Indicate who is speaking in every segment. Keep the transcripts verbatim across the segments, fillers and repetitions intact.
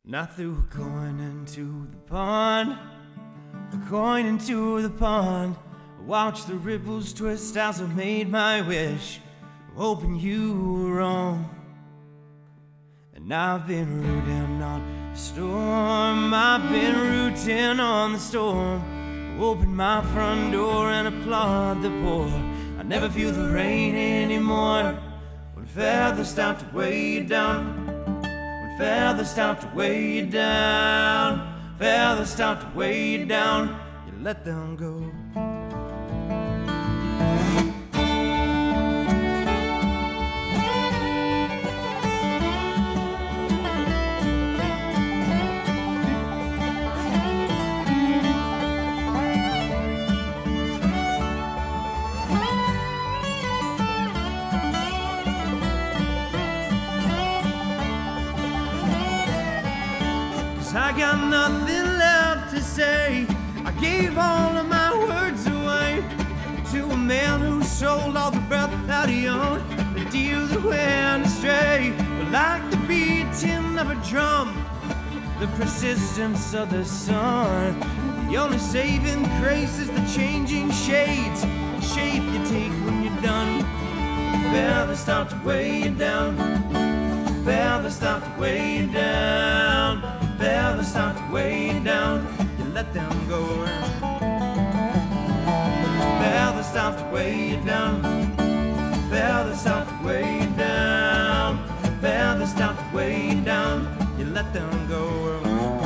Speaker 1: And I threw a coin into the pond, a coin into the pond. I watched the ripples twist as I made my wish, hoping you were wrong. And I've been rooting on the storm, I've been rooting on the storm. Open my front door and applaud the pour. I never feel the rain anymore. When feathers start to weigh you down, when feathers start to weigh you down, feathers start to weigh you down, you let them go. I got nothing left to say. I gave all of my words away to a man who sold all the breath that he owned, the deer that went astray. But like the beating of a drum, the persistence of the sun, the only saving grace is the changing shades, the shape you take when you're done. Feathers start to weigh you down, feathers start to weigh you down, feathers start to weigh you down, you let them go. Feathers start to weigh you down, feathers start to weigh you down, feathers start to weigh you down, you let them go.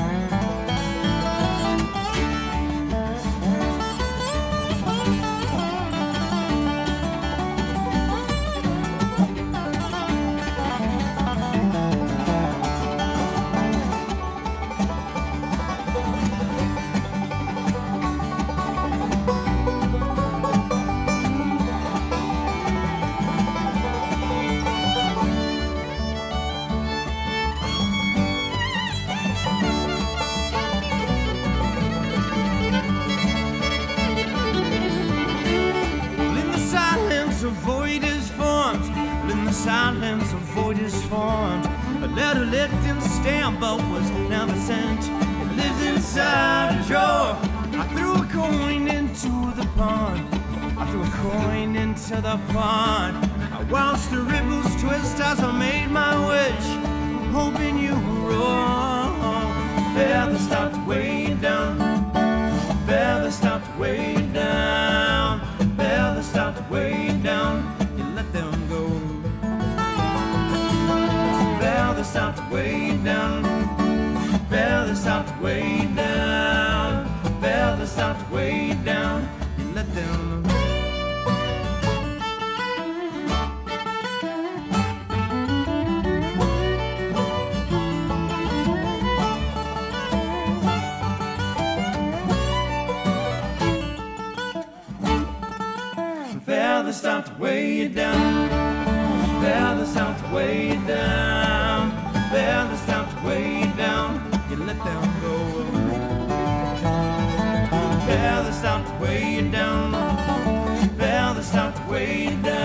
Speaker 1: A void is formed, in the silence a void is formed. A letter left in stamp but was never sent. It lives inside a drawer. I threw a coin into the pond, I threw a coin into the pond. I watched the ripples twist as I made my wish, hoping you were wrong. Feathers start to weigh you down, feathers start to weigh you down, feathers start to weigh you down, you let them go. Feathers start to weigh you down, feathers start to weigh you down, feathers start to weigh you down, you let them go. Feathers start to weigh you down, feathers start to weigh you down, feathers start to weigh you down, you let them go. Feathers start to weigh you down, feathers start to weigh you down.